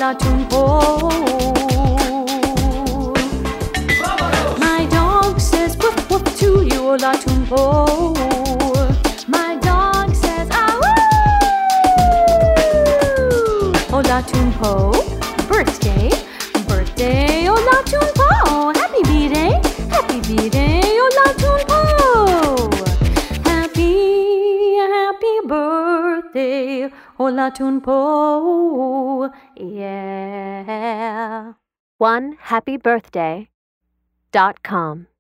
Olatunpo. My dog says woof woof to you, Olatunpo. My dog says ah woo. Olatunpo, birthday, birthday, Olatunpo. Happy B-Day, happy B-Day, Olatunpo. Happy birthday, Olatunpo. Yeah. OneHappyBirthday.com